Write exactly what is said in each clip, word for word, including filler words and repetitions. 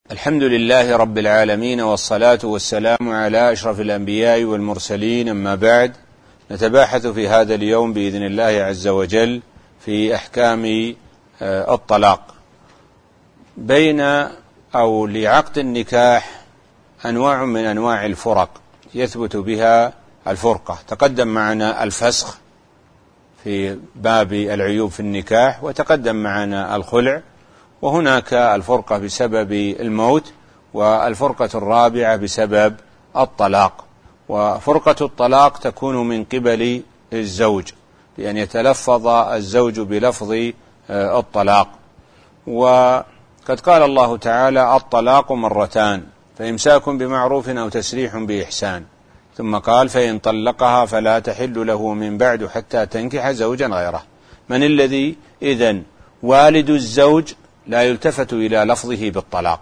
الحمد لله رب العالمين، والصلاة والسلام على أشرف الأنبياء والمرسلين، أما بعد. نتباحث في هذا اليوم بإذن الله عز وجل في أحكام الطلاق. بين أو لعقد النكاح أنواع من أنواع الفرق يثبت بها الفرقة. تقدم معنا الفسخ في باب العيوب في النكاح، وتقدم معنا الخلع، وهناك الفرقة بسبب الموت، والفرقة الرابعة بسبب الطلاق. وفرقة الطلاق تكون من قبل الزوج، بأن يتلفظ الزوج بلفظ الطلاق. وقد قال الله تعالى: الطلاق مرتان، فإمساك بمعروف أو تسريح بإحسان. ثم قال: فإن طلقها فلا تحل له من بعد حتى تنكح زوجا غيره. من الذي إذن والد الزوج لا يلتفت إلى لفظه بالطلاق،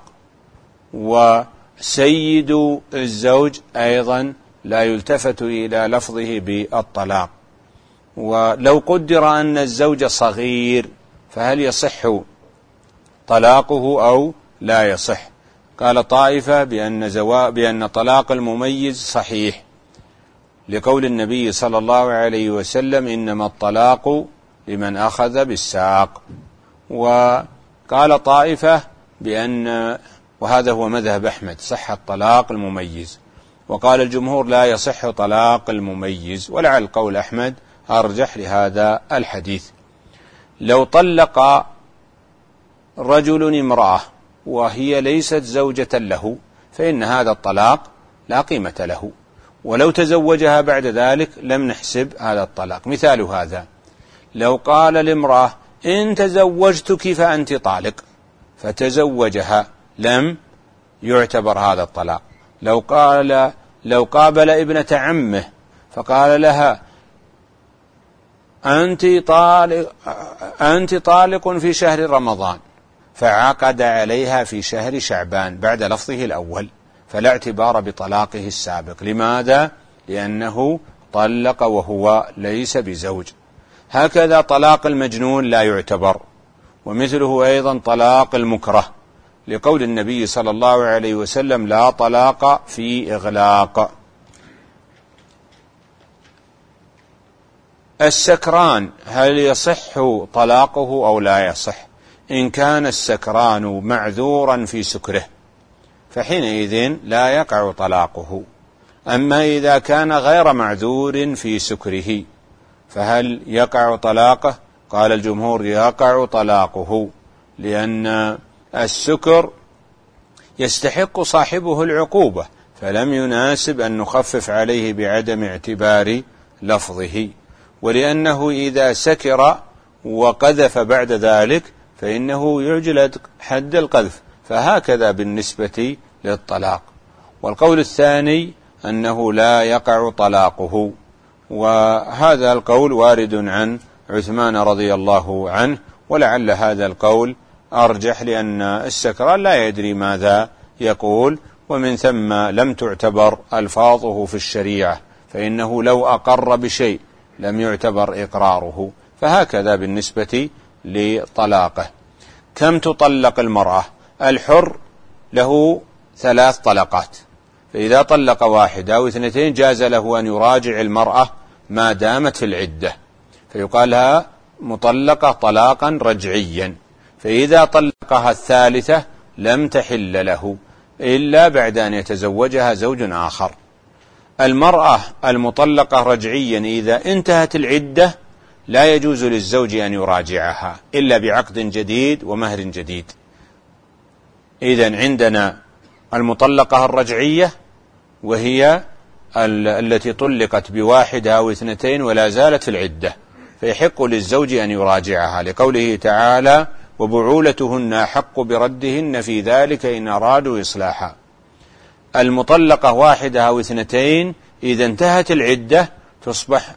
وسيد الزوج أيضا لا يلتفت إلى لفظه بالطلاق. ولو قدر أن الزوج صغير فهل يصح طلاقه أو لا يصح؟ قال طائفة بأن, زوا... بأن طلاق المميز صحيح، لقول النبي صلى الله عليه وسلم: إنما الطلاق لمن أخذ بالساق. وقال طائفة بأن، وهذا هو مذهب أحمد، صح الطلاق المميز. وقال الجمهور: لا يصح طلاق المميز، ولعل قول أحمد أرجح لهذا الحديث. لو طلق رجل امرأة وهي ليست زوجة له فإن هذا الطلاق لا قيمة له، ولو تزوجها بعد ذلك لم نحسب هذا الطلاق. مثال هذا: لو قال لامرأة: إن تزوجتك فأنت طالق، فتزوجها، لم يعتبر هذا الطلاق. لو قال لو قابل ابنة عمه فقال لها: أنت طالق, أنت طالق في شهر رمضان، فعقد عليها في شهر شعبان بعد لفظه الأول، فلا اعتبار بطلاقه السابق. لماذا؟ لأنه طلق وهو ليس بزوج. هكذا طلاق المجنون لا يعتبر، ومثله أيضا طلاق المكره، لقول النبي صلى الله عليه وسلم: لا طلاق في إغلاق. السكران هل يصح طلاقه أو لا يصح؟ إن كان السكران معذورا في سكره فحينئذ لا يقع طلاقه. أما إذا كان غير معذور في سكره فهل يقع طلاقه؟ قال الجمهور: يقع طلاقه، لأن السكر يستحق صاحبه العقوبة، فلم يناسب أن نخفف عليه بعدم اعتبار لفظه. ولأنه إذا سكر وقذف بعد ذلك فإنه يجلد حد القذف، فهكذا بالنسبة للطلاق. والقول الثاني أنه لا يقع طلاقه، وهذا القول وارد عن عثمان رضي الله عنه، ولعل هذا القول أرجح، لأن السكران لا يدري ماذا يقول، ومن ثم لم تعتبر ألفاظه في الشريعة، فإنه لو أقر بشيء لم يعتبر إقراره. فهكذا بالنسبة لطلاقه. كم تطلق المرأة؟ الحر له ثلاث طلقات، فإذا طلق واحد أو اثنتين جاز له أن يراجع المرأة ما دامت في العدة، فيقال لها مطلقة طلاقا رجعيا. فإذا طلقها الثالثة لم تحل له إلا بعد أن يتزوجها زوج آخر. المرأة المطلقة رجعيا إذا انتهت العدة لا يجوز للزوج أن يراجعها إلا بعقد جديد ومهر جديد. إذن عندنا المطلقة الرجعية، وهي التي طلقت بواحدة أو اثنتين ولا زالت في العدة، فيحق للزوج أن يراجعها، لقوله تعالى: وبعولتهن أحق بردهن في ذلك إن أرادوا إصلاحا. المطلقة واحدة أو اثنتين إذا انتهت العدة تصبح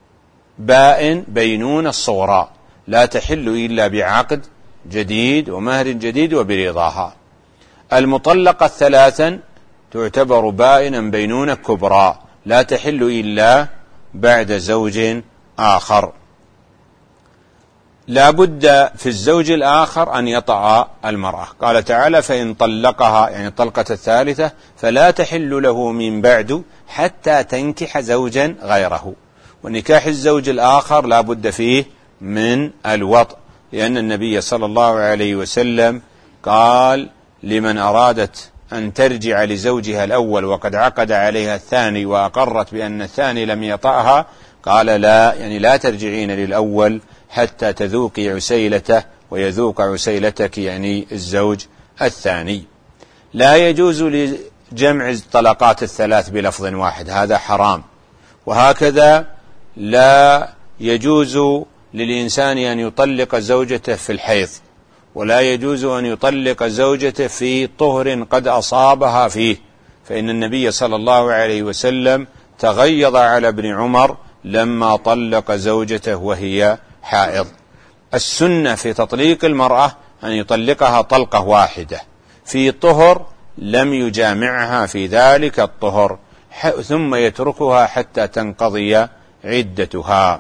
بائن بينون الصغرى، لا تحل إلا بعقد جديد ومهر جديد وبرضاها. المطلقة الثلاثا تعتبر بائنا بينونة كبرى، لا تحل إلا بعد زوج آخر. لا بد في الزوج الآخر أن يطأ المرأة. قال تعالى: فإن طلقها، يعني الطلقة الثالثة، فلا تحل له من بعد حتى تنكح زوجا غيره. ونكاح الزوج الآخر لا بد فيه من الوطء، لأن النبي صلى الله عليه وسلم قال: لمن أرادت أن ترجع لزوجها الأول وقد عقد عليها الثاني وأقرت بأن الثاني لم يطأها، قال: لا، يعني لا ترجعين للأول حتى تذوقي عسيلته ويذوق عسيلتك، يعني الزوج الثاني. لا يجوز لجمع الطلقات الثلاث بلفظ واحد، هذا حرام. وهكذا لا يجوز للإنسان أن يطلق زوجته في الحيض، ولا يجوز أن يطلق زوجته في طهر قد أصابها فيه، فإن النبي صلى الله عليه وسلم تغيظ على ابن عمر لما طلق زوجته وهي حائض. السنة في تطليق المرأة أن يطلقها طلقة واحدة في طهر لم يجامعها في ذلك الطهر، ثم يتركها حتى تنقضي عدتها.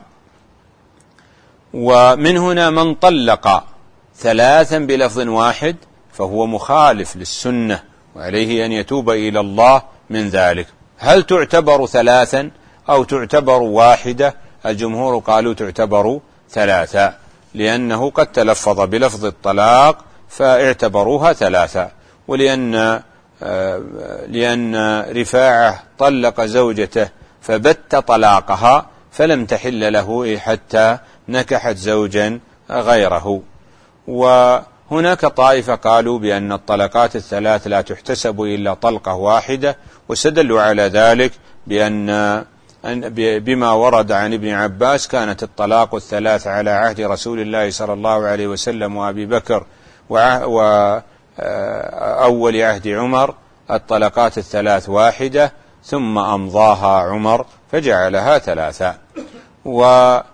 ومن هنا من طلق ثلاثا بلفظ واحد فهو مخالف للسنة، وعليه أن يتوب إلى الله من ذلك. هل تعتبر ثلاثا أو تعتبر واحدة؟ الجمهور قالوا تعتبر ثلاثة، لأنه قد تلفظ بلفظ الطلاق فاعتبروها ثلاثة. ولأن لأن رفاعة طلق زوجته فبت طلاقها فلم تحل له حتى نكحت زوجا غيره. وهناك طائفة قالوا بأن الطلقات الثلاث لا تحتسب إلا طلقة واحدة، واستدلوا على ذلك بأن بما ورد عن ابن عباس: كانت الطلاق الثلاث على عهد رسول الله صلى الله عليه وسلم وأبي بكر وأول عهد عمر الطلقات الثلاث واحدة، ثم أمضاها عمر فجعلها ثلاثة. وهكذا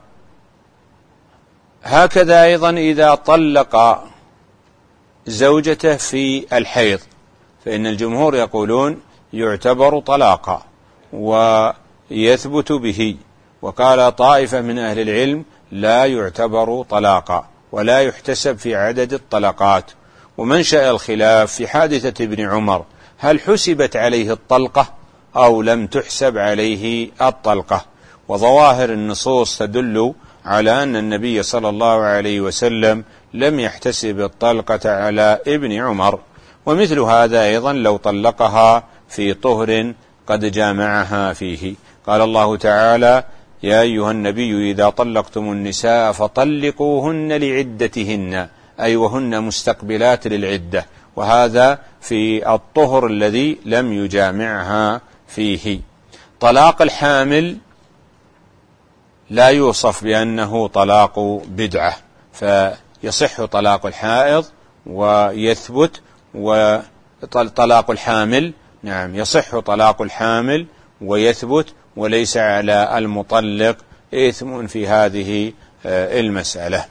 أيضا إذا طلق زوجته في الحيض فإن الجمهور يقولون يعتبر طلاقا ويثبت به. وقال طائفة من أهل العلم: لا يعتبر طلاقا ولا يحتسب في عدد الطلقات. ومنشأ الخلاف في حادثة ابن عمر: هل حسبت عليه الطلقة أو لم تحسب عليه الطلقة؟ وظواهر النصوص تدل على أن النبي صلى الله عليه وسلم لم يحتسب الطلقة على ابن عمر. ومثل هذا أيضا لو طلقها في طهر قد جامعها فيه. قال الله تعالى: يا أيها النبي إذا طلقتم النساء فطلقوهن لعدتهن، أي وهن مستقبلات للعدة، وهذا في الطهر الذي لم يجامعها فيه. طلاق الحامل لا يوصف بأنه طلاق بدعة، فيصح طلاق الحائض ويثبت، وطلاق الحامل نعم يصح طلاق الحامل ويثبت، وليس على المطلق إثم في هذه المسألة.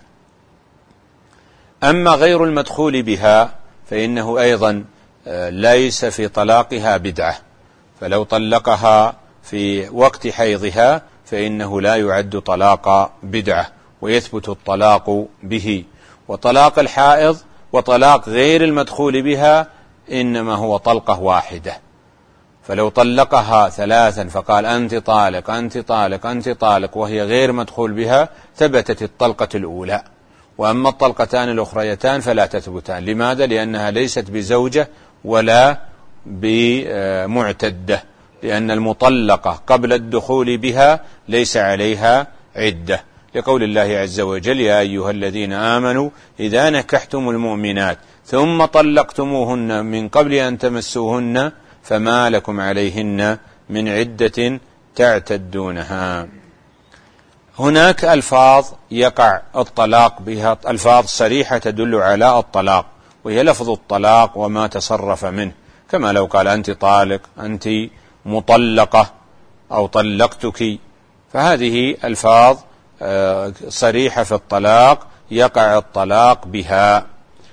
أما غير المدخول بها فإنه أيضا ليس في طلاقها بدعة، فلو طلقها في وقت حيضها فإنه لا يعد طلاق بدعة ويثبت الطلاق به. وطلاق الحائض وطلاق غير المدخول بها إنما هو طلقة واحدة، فلو طلقها ثلاثا فقال أنت طالق أنت طالق أنت طالق وهي غير مدخول بها ثبتت الطلقة الأولى. وأما الطلقتان الأخريتان فلا تثبتان. لماذا؟ لأنها ليست بزوجة ولا بمعتدة، لأن المطلقة قبل الدخول بها ليس عليها عدة، لقول الله عز وجل: يا أيها الذين آمنوا إذا نكحتم المؤمنات ثم طلقتموهن من قبل أن تمسوهن فما لكم عليهن من عدة تعتدونها. هناك ألفاظ يقع الطلاق بها، ألفاظ صريحة تدل على الطلاق، وهي لفظ الطلاق وما تصرف منه، كما لو قال أنت طالق أنت مطلقة أو طلقتك، فهذه ألفاظ صريحة في الطلاق يقع الطلاق بها.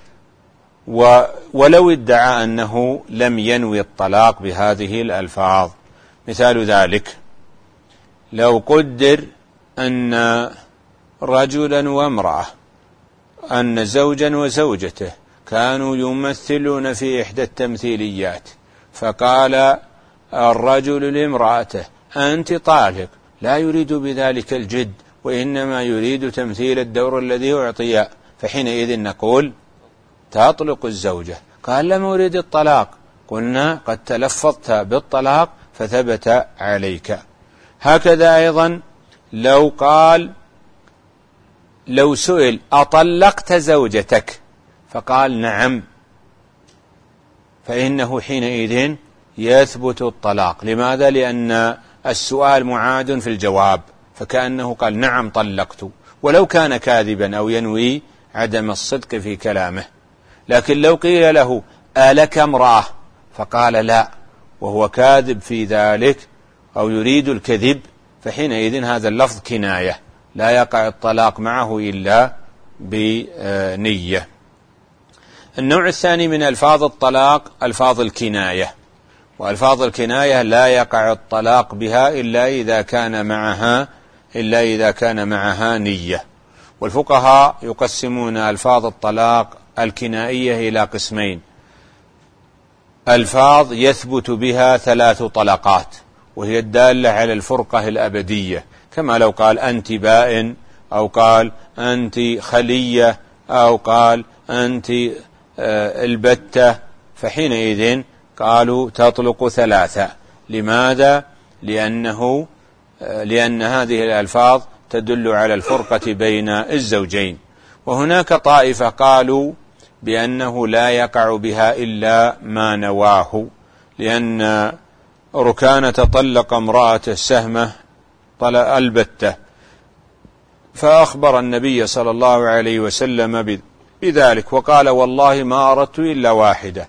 ولو ادعى أنه لم ينوي الطلاق بهذه الألفاظ، مثال ذلك لو قدر أن رجلا وامرأة أن زوجا وزوجته كانوا يمثلون في إحدى التمثيليات، فقال الرجل لامرأته أنت طالق، لا يريد بذلك الجد، وإنما يريد تمثيل الدور الذي أعطي، فحينئذ نقول تطلق الزوجة. قال لم أريد الطلاق، قلنا قد تلفظت بالطلاق فثبت عليك. هكذا أيضا لو قال لو سئل أطلقت زوجتك فقال نعم، فإنه حينئذ يثبت الطلاق. لماذا؟ لأن السؤال معاد في الجواب، فكأنه قال نعم طلقت، ولو كان كاذبا أو ينوي عدم الصدق في كلامه. لكن لو قيل له ألك امرأة فقال لا، وهو كاذب في ذلك أو يريد الكذب، فحينئذ هذا اللفظ كناية، لا يقع الطلاق معه إلا بنية. النوع الثاني من ألفاظ الطلاق ألفاظ الكناية، وألفاظ الكناية لا يقع الطلاق بها إلا إذا كان معها إلا إذا كان معها نية. والفقهاء يقسمون ألفاظ الطلاق الكنائية إلى قسمين: ألفاظ يثبت بها ثلاث طلقات، وهي الدالة على الفرقة الأبدية، كما لو قال أنت بائن، أو قال أنت خلية، أو قال أنت البتة، فحينئذ قالوا تطلق ثلاثة. لماذا؟ لأنه لأن هذه الألفاظ تدل على الفرقة بين الزوجين. وهناك طائفة قالوا بأنه لا يقع بها إلا ما نواه، لأن ركانة طلق امرأة سهمة البتة، فأخبر النبي صلى الله عليه وسلم بذلك وقال والله ما أردت إلا واحدة،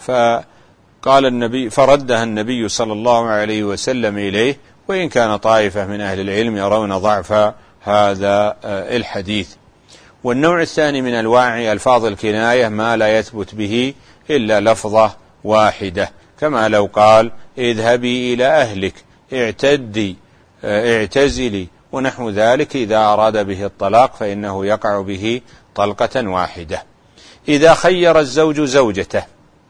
فقال النبي فردها النبي صلى الله عليه وسلم إليه، وإن كان طائفة من أهل العلم يرون ضعف هذا الحديث. والنوع الثاني من أنواع ألفاظ الكناية ما لا يثبت به إلا لفظة واحدة، كما لو قال اذهبي إلى أهلك، اعتدي، اعتزلي، ونحو ذلك. إذا أراد به الطلاق فإنه يقع به طلقة واحدة. إذا خير الزوج زوجته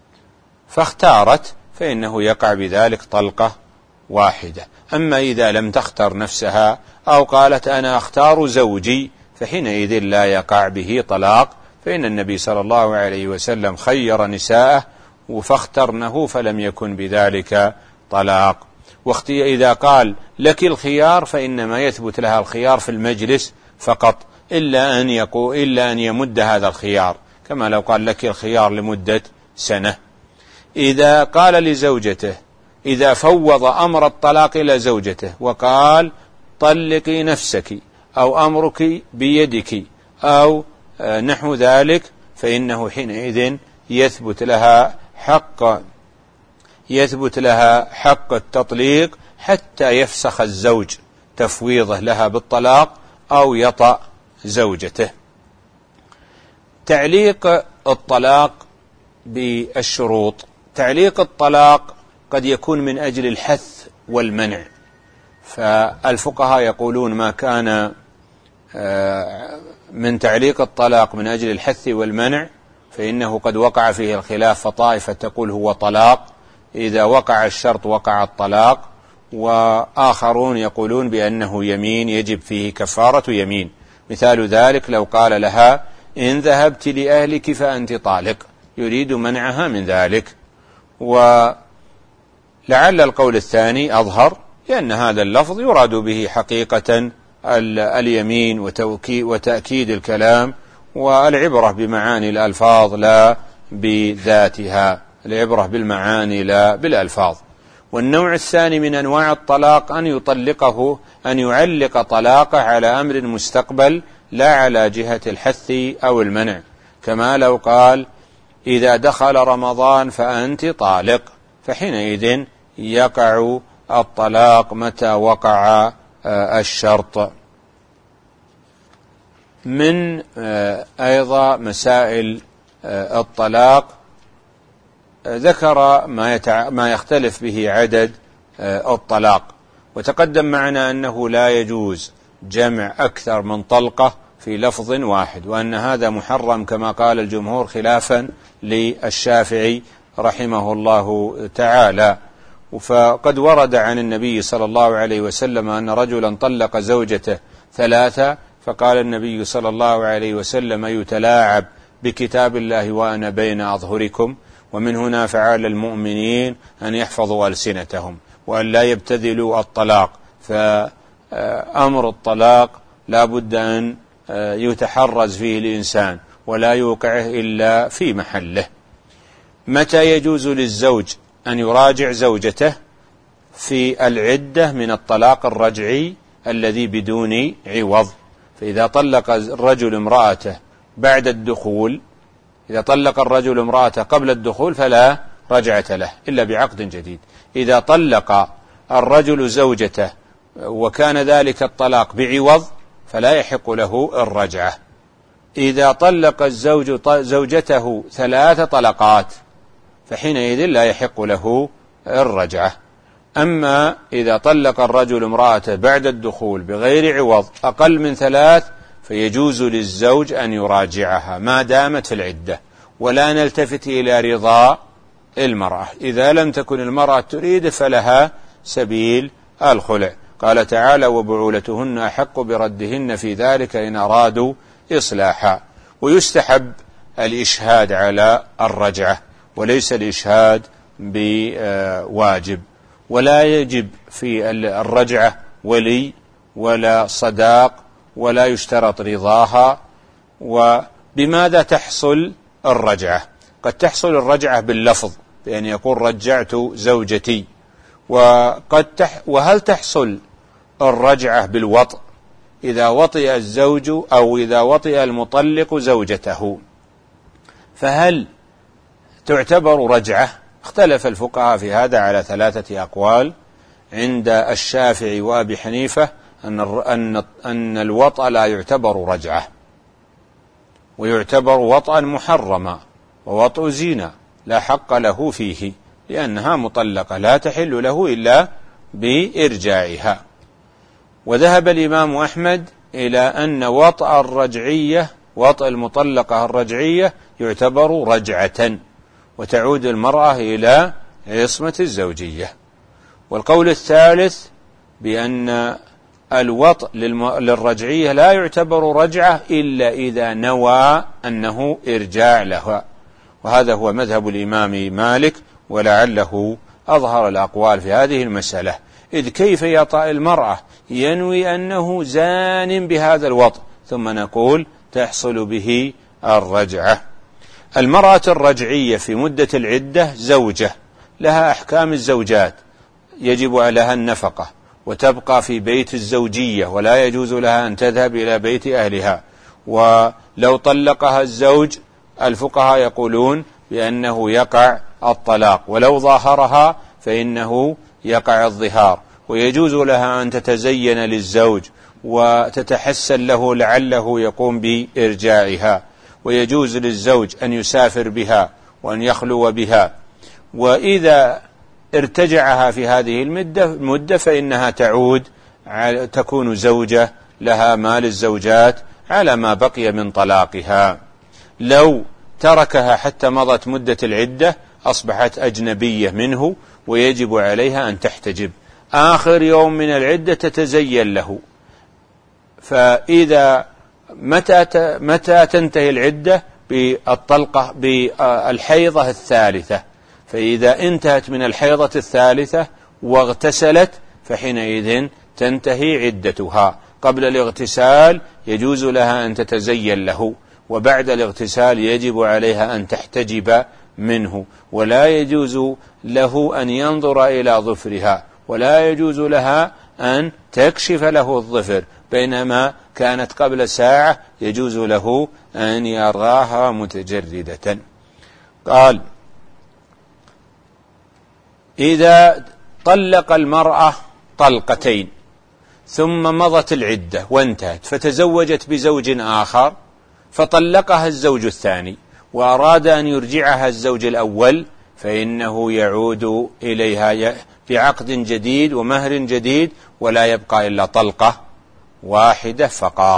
فاختارت فإنه يقع بذلك طلقة واحدة. أما إذا لم تختر نفسها أو قالت أنا أختار زوجي فحينئذ لا يقع به طلاق، فإن النبي صلى الله عليه وسلم خير نساءه فاخترنه فلم يكن بذلك طلاق. إذا قال لك الخيار فإنما يثبت لها الخيار في المجلس فقط، إلا أن يقول إلا أن يمد هذا الخيار، كما لو قال لك الخيار لمدة سنة. إذا قال لزوجته، إذا فوض أمر الطلاق إلى زوجته وقال طلقي نفسك أو أمرك بيدك أو نحو ذلك، فإنه حينئذ يثبت لها حق يثبت لها حق التطليق حتى يفسخ الزوج تفويضه لها بالطلاق أو يطأ زوجته. تعليق الطلاق بالشروط. تعليق الطلاق قد يكون من أجل الحث والمنع، فالفقهاء يقولون ما كان من تعليق الطلاق من أجل الحث والمنع فإنه قد وقع فيه الخلاف، فطائفة تقول هو طلاق، إذا وقع الشرط وقع الطلاق، وآخرون يقولون بأنه يمين يجب فيه كفارة يمين. مثال ذلك لو قال لها إن ذهبت لأهلك فأنت طالق، يريد منعها من ذلك. ولعل القول الثاني أظهر، لأن هذا اللفظ يراد به حقيقة اليمين وتأكيد الكلام، والعبرة بمعاني الألفاظ لا بذاتها، العبرة بالمعاني لا بالألفاظ. والنوع الثاني من أنواع الطلاق أن يطلقه أن يعلق طلاقه على أمر مستقبل لا على جهة الحث أو المنع، كما لو قال إذا دخل رمضان فأنت طالق، فحينئذ يقع الطلاق متى وقع الشرط. من أيضا مسائل الطلاق ذكر ما, يتع... ما يختلف به عدد الطلاق، وتقدم معنا أنه لا يجوز جمع أكثر من طلقة في لفظ واحد، وأن هذا محرم كما قال الجمهور خلافا للشافعي رحمه الله تعالى. فقد ورد عن النبي صلى الله عليه وسلم أن رجلا طلق زوجته ثلاثة، فقال النبي صلى الله عليه وسلم: يتلاعب بكتاب الله وأنا بين أظهركم. ومن هنا فعلى المؤمنين أن يحفظوا ألسنتهم وأن لا يبتذلوا الطلاق، فأمر الطلاق لا بد أن يتحرز فيه الإنسان ولا يوقعه إلا في محله. متى يجوز للزوج أن يراجع زوجته؟ في العدة من الطلاق الرجعي الذي بدون عوض. فإذا طلق الرجل امرأته بعد الدخول، إذا طلق الرجل امرأته قبل الدخول فلا رجعة له إلا بعقد جديد. إذا طلق الرجل زوجته وكان ذلك الطلاق بعوض فلا يحق له الرجعة. إذا طلق الزوج زوجته ثلاث طلقات فحينئذ لا يحق له الرجعة. أما إذا طلق الرجل امرأته بعد الدخول بغير عوض أقل من ثلاث فيجوز للزوج أن يراجعها ما دامت في العدة، ولا نلتفت إلى رضا المرأة. إذا لم تكن المرأة تريد فلها سبيل الخلع. قال تعالى: وبعولتهن أحق بردهن في ذلك إن أرادوا إصلاحا. ويستحب الإشهاد على الرجعة وليس الإشهاد بواجب، ولا يجب في الرجعة ولي ولا صداق ولا يشترط رضاها. وبماذا تحصل الرجعة؟ قد تحصل الرجعة باللفظ بأن يقول رجعت زوجتي، وقد تح وهل تحصل الرجعة بالوطء إذا وطئ الزوج أو إذا وطئ المطلق زوجته، فهل تعتبر رجعة؟ اختلف الفقهاء في هذا على ثلاثة أقوال. عند الشافعي وأبي حنيفة أن أن أن الوطأ لا يعتبر رجعة، ويعتبر وطئا محرما، ووطء زينة لا حق له فيه لأنها مطلقة لا تحل له إلا بإرجاعها. وذهب الإمام أحمد إلى أن وطأ الرجعية وطأ المطلقة الرجعية يعتبر رجعة وتعود المرأة إلى عصمة الزوجية. والقول الثالث بأن الوطء للرجعية لا يعتبر رجعة إلا إذا نوى أنه إرجاع لها، وهذا هو مذهب الإمام مالك، ولعله أظهر الأقوال في هذه المسألة. إذ كيف يطأ المرأة ينوي أنه زان بهذا الوطء ثم نقول تحصل به الرجعة؟ المرأة الرجعية في مدة العدة زوجة لها أحكام الزوجات، يجب عليها النفقة وتبقى في بيت الزوجية ولا يجوز لها أن تذهب إلى بيت أهلها. ولو طلقها الزوج الفقهاء يقولون بأنه يقع الطلاق، ولو ظاهرها فإنه يقع الظهار. ويجوز لها أن تتزين للزوج وتتحسن له لعله يقوم بإرجاعها، ويجوز للزوج أن يسافر بها وأن يخلو بها. وإذا ارتجعها في هذه المدة فإنها تعود تكون زوجة لها مال الزوجات على ما بقي من طلاقها. لو تركها حتى مضت مدة العدة أصبحت أجنبية منه ويجب عليها أن تحتجب. آخر يوم من العدة تتزين له. فإذا متى متى تنتهي العدة؟ بالطلقة بالحيضة الثالثة. فإذا انتهت من الحيضة الثالثة واغتسلت فحينئذ تنتهي عدتها. قبل الاغتسال يجوز لها أن تتزين له، وبعد الاغتسال يجب عليها أن تحتجب منه، ولا يجوز له أن ينظر إلى ظفرها، ولا يجوز لها أن تكشف له الظفر، بينما كانت قبل ساعة يجوز له أن يراها متجردة. قال: إذا طلق المرأة طلقتين ثم مضت العدة وانتهت فتزوجت بزوج آخر فطلقها الزوج الثاني وأراد أن يرجعها الزوج الأول، فإنه يعود إليها بعقد جديد ومهر جديد، ولا يبقى إلا طلقة واحدة فقط.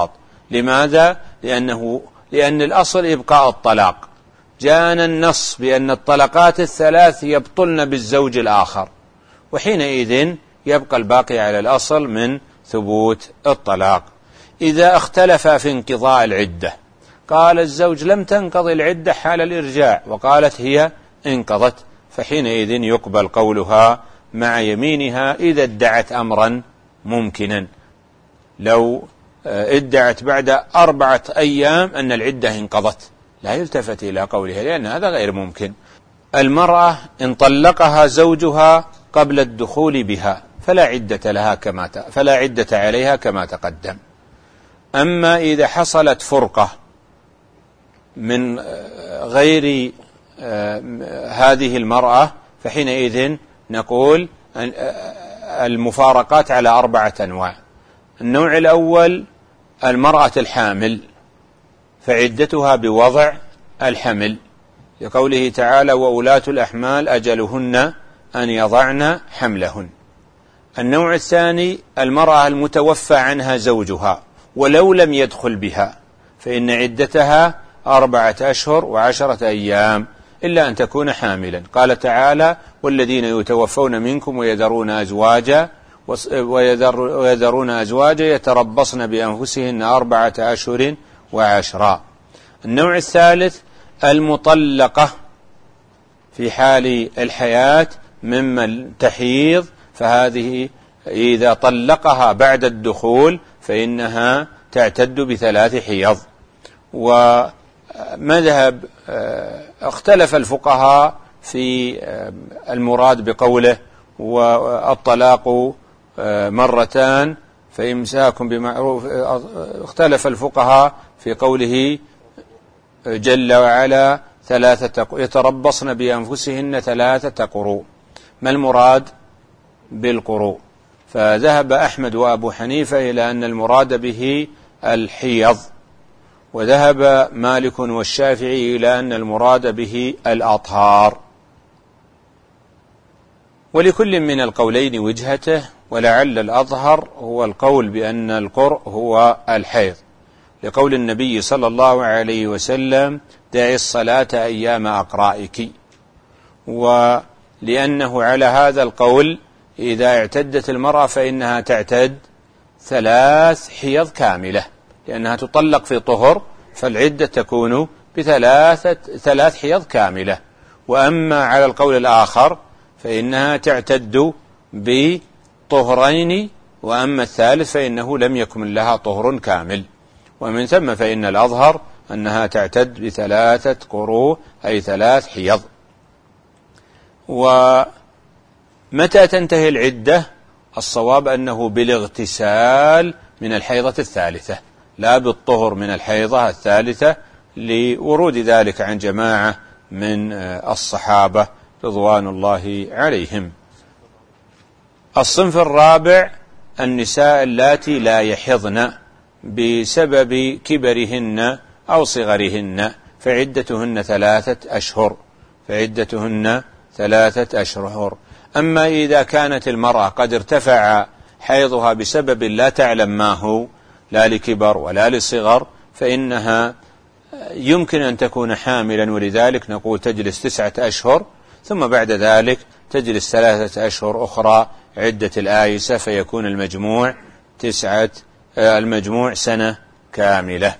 لماذا؟ لأنه لأن الأصل إبقاء الطلاق، جاءنا النص بأن الطلقات الثلاث يبطلن بالزوج الآخر، وحينئذ يبقى الباقي على الأصل من ثبوت الطلاق. إذا اختلف في انقضاء العدة، قال الزوج لم تنقضي العدة حال الإرجاع، وقالت هي انقضت، فحينئذ يقبل قولها مع يمينها إذا ادعت أمرا ممكنا. لو ادعت بعد أربعة أيام أن العدة انقضت لا يلتفت إلى قولها، لأن هذا غير ممكن. المرأة إن طلقها زوجها قبل الدخول بها فلا عدة لها كما فلا عدة عليها كما تقدم. أما إذا حصلت فرقة من غير هذه المرأة فحينئذ نقول المفارقات على أربعة أنواع. النوع الأول المرأة الحامل، فعدتها بوضع الحمل، لقوله تعالى وأولاة الأحمال أجلهن أن يضعن حملهن. النوع الثاني المرأة المتوفى عنها زوجها ولو لم يدخل بها، فإن عدتها أربعة أشهر وعشرة أيام إلا أن تكون حاملا. قال تعالى والذين يتوفون منكم ويذرون أزواجا ويذر ويذرون أزواجا يتربصن بأنفسهن أربعة أشهر وعشرا. النوع الثالث المطلقة في حال الحياة ممن تحيض، فهذه إذا طلقها بعد الدخول فإنها تعتد بثلاث حيض. ومذهب اختلف الفقهاء في المراد بقوله والطلاق مرتان فإمساكم بمعروف، اختلف الفقهاء في قوله جل وعلا ثلاثة يتربصن بأنفسهن ثلاثة قروء، ما المراد بالقروء؟ فذهب أحمد وأبو حنيفة إلى أن المراد به الحيض، وذهب مالك والشافعي إلى أن المراد به الأطهار، ولكل من القولين وجهته، ولعل الأظهر هو القول بأن القرء هو الحيض، لقول النبي صلى الله عليه وسلم دعي الصلاة أيام أقرائك. ولأنه على هذا القول إذا اعتدت المرأة فإنها تعتد ثلاث حيض كاملة، لأنها تطلق في طهر فالعدة تكون بثلاثة ثلاث حيض كاملة. وأما على القول الآخر فإنها تعتد بطهرين، وأما الثالث فإنه لم يكن لها طهر كامل، ومن ثم فإن الأظهر أنها تعتد بثلاثة قروء أي ثلاث حيض. ومتى تنتهي العدة؟ الصواب أنه بالاغتسال من الحيضة الثالثة لا بالطهر من الحيضة الثالثة، لورود ذلك عن جماعة من الصحابة رضوان الله عليهم. الصنف الرابع النساء اللاتي لا يحضن بسبب كبرهن أو صغرهن، فعدتهن ثلاثة أشهر فعدتهن ثلاثة أشهر. أما إذا كانت المرأة قد ارتفع حيضها بسبب لا تعلم ما هو، لا لكبر ولا لصغر، فإنها يمكن أن تكون حاملا، ولذلك نقول تجلس تسعة أشهر ثم بعد ذلك تجلس ثلاثة أشهر أخرى عدة الآيسة، فيكون المجموع تسعة المجموع سنة كاملة.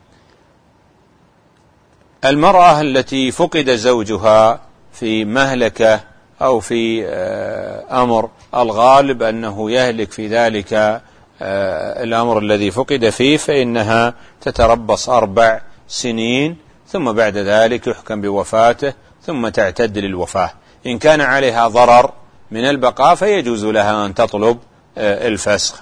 المرأة التي فقد زوجها في مهلكة أو في أمر الغالب أنه يهلك في ذلك الأمر الذي فقد فيه، فإنها تتربص أربع سنين ثم بعد ذلك يحكم بوفاته ثم تعتد للوفاة. إن كان عليها ضرر من البقاء فيجوز لها أن تطلب الفسخ.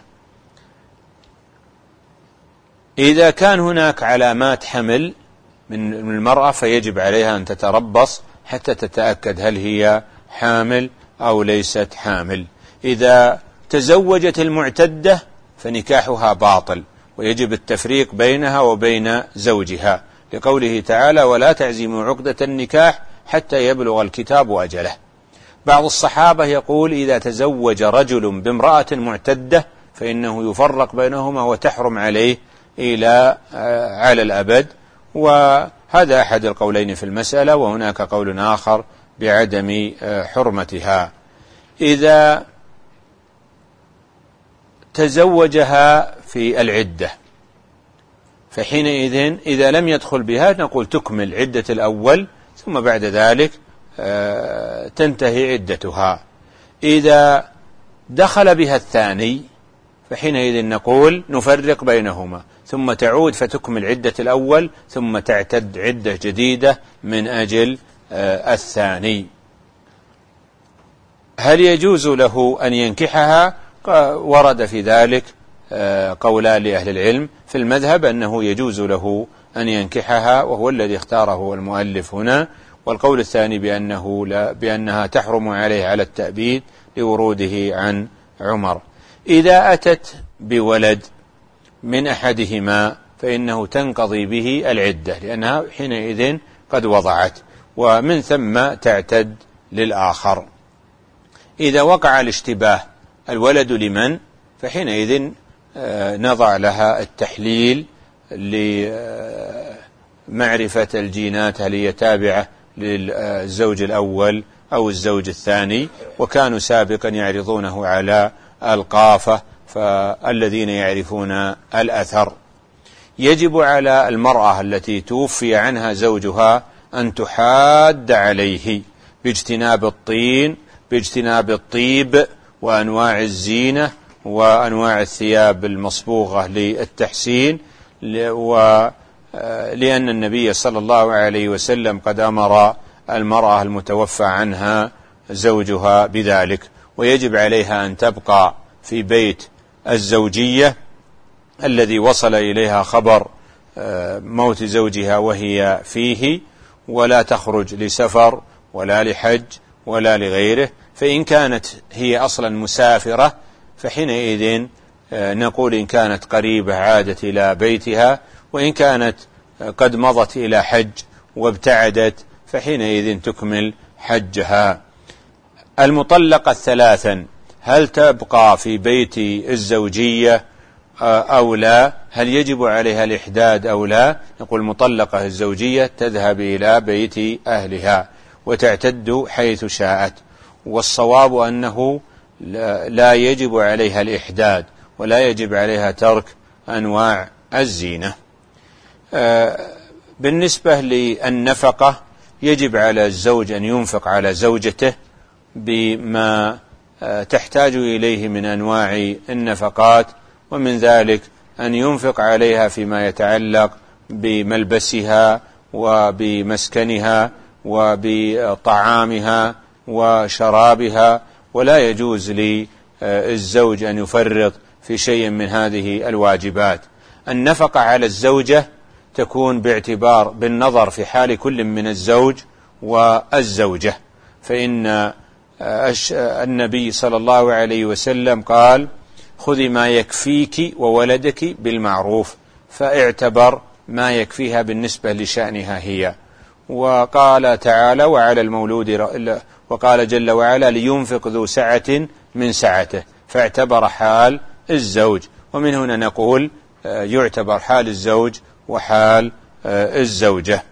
إذا كان هناك علامات حمل من المرأة فيجب عليها أن تتربص حتى تتأكد هل هي حامل أو ليست حامل. إذا تزوجت المعتدة فنكاحها باطل، ويجب التفريق بينها وبين زوجها، لقوله تعالى ولا تعزموا عقدة النكاح حتى يبلغ الكتاب أجله. بعض الصحابة يقول إذا تزوج رجل بامرأة معتدة فإنه يفرق بينهما وتحرم عليه إلى على الأبد، وهذا أحد القولين في المسألة، وهناك قول آخر بعدم حرمتها. إذا تزوجها في العدة فحينئذ إذا لم يدخل بها نقول تكمل عدة الأول ثم بعد ذلك تنتهي عدتها. إذا دخل بها الثاني فحينئذ نقول نفرق بينهما ثم تعود فتكمل عدة الأول ثم تعتد عدة جديدة من أجل الثاني. هل يجوز له أن ينكحها؟ ورد في ذلك قولان لأهل العلم. في المذهب أنه يجوز له أن ينكحها وهو الذي اختاره المؤلف هنا، والقول الثاني بأنه لا بأنها تحرم عليه على التأبيد لوروده عن عمر. إذا أتت بولد من أحدهما فإنه تنقضي به العدة لأنها حينئذ قد وضعت، ومن ثم تعتد للآخر. إذا وقع الاشتباه الولد لمن فحينئذ نضع لها التحليل لمعرفة الجينات هل هي تابعة للزوج الأول أو الزوج الثاني، وكانوا سابقا يعرضونه على القافة فالذين يعرفون الأثر. يجب على المرأة التي توفي عنها زوجها أن تحاد عليه باجتناب الطين باجتناب الطيب وأنواع الزينة وأنواع الثياب المصبوغة للتحسين، ولأن النبي صلى الله عليه وسلم قد أمر المرأة المتوفى عنها زوجها بذلك، ويجب عليها أن تبقى في بيت الزوجية الذي وصل إليها خبر موت زوجها وهي فيه، ولا تخرج لسفر ولا لحج ولا لغيره. فإن كانت هي أصلا مسافرة فحينئذ نقول إن كانت قريبة عادت إلى بيتها، وإن كانت قد مضت إلى حج وابتعدت فحينئذ تكمل حجها. المطلقة الثلاثا هل تبقى في بيت الزوجية أو لا؟ هل يجب عليها الإحداد أو لا؟ نقول مطلقة الزوجية تذهب إلى بيت أهلها وتعتد حيث شاءت، والصواب أنه لا يجب عليها الإحداد ولا يجب عليها ترك أنواع الزينة. بالنسبة للنفقة يجب على الزوج أن ينفق على زوجته بما تحتاج إليه من أنواع النفقات، ومن ذلك أن ينفق عليها فيما يتعلق بملبسها وبمسكنها وبطعامها وشرابها، ولا يجوز للزوج أن يفرط في شيء من هذه الواجبات. النفقة على الزوجة تكون باعتبار بالنظر في حال كل من الزوج والزوجة، فإن النبي صلى الله عليه وسلم قال خذي ما يكفيك وولدك بالمعروف، فاعتبر ما يكفيها بالنسبة لشأنها هي. وقال تعالى وعلى المولود وقال جل وعلا لينفق ذو سعة من سعته، فاعتبر حال الزوج، ومن هنا نقول يعتبر حال الزوج وحال الزوجة.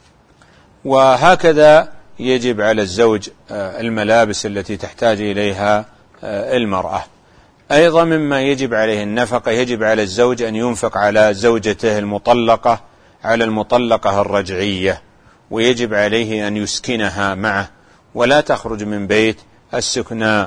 وهكذا يجب على الزوج الملابس التي تحتاج إليها المرأة. أيضا مما يجب عليه النفقة يجب على الزوج أن ينفق على زوجته المطلقة على المطلقة الرجعية، ويجب عليه أن يسكنها معه ولا تخرج من بيت السكناء.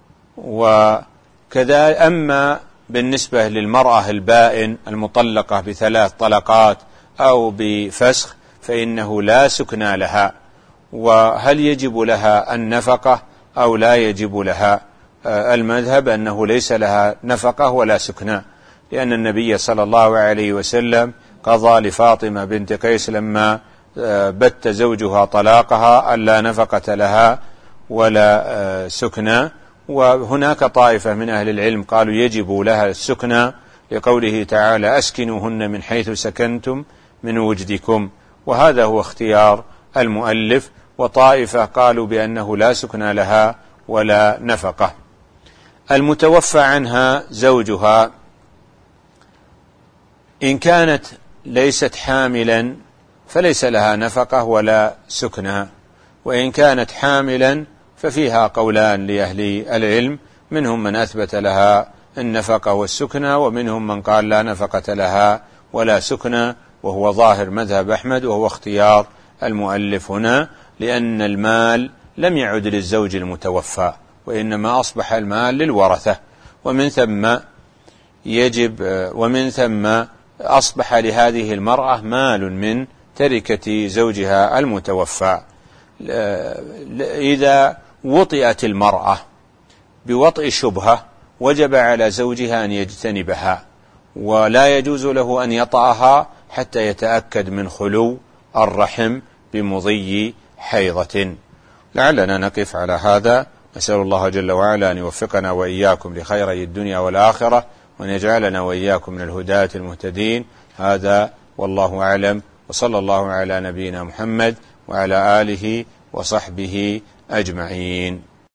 وكذا أما بالنسبة للمرأة البائن المطلقة بثلاث طلقات أو بفسخ فإنه لا سكنى لها. وهل يجب لها النفقة أو لا يجب لها؟ المذهب أنه ليس لها نفقة ولا سكنى، لأن النبي صلى الله عليه وسلم قضى لفاطمة بنت قيس لما بت زوجها طلاقها ألا نفقة لها ولا سكنى. وهناك طائفة من أهل العلم قالوا يجب لها السكنى لقوله تعالى أسكنوهن من حيث سكنتم من وجدكم، وهذا هو اختيار المؤلف. وطائفة قالوا بأنه لا سكنى لها ولا نفقة. المتوفى عنها زوجها إن كانت ليست حاملا فليس لها نفقة ولا سكنى، وإن كانت حاملا ففيها قولان لأهل العلم، منهم من أثبت لها النفقة والسكنى، ومنهم من قال لا نفقة لها ولا سكنى، وهو ظاهر مذهب أحمد، وهو اختيار المؤلف هنا، لأن المال لم يعد للزوج المتوفى، وإنما أصبح المال للورثة، ومن ثم يجب ومن ثم أصبح لهذه المرأة مال من تركة زوجها المتوفى. إذا وطئت المرأة بوطئ شبهة وجب على زوجها أن يجتنبها، ولا يجوز له أن يطأها حتى يتأكد من خلو الرحم بمضي حيضة. لعلنا نقف على هذا. نسأل الله جل وعلا أن يوفقنا وإياكم لخيري الدنيا والآخرة، وأن يجعلنا وإياكم من الهداة المهتدين. هذا والله أعلم، وصلى الله على نبينا محمد وعلى آله وصحبه أجمعين.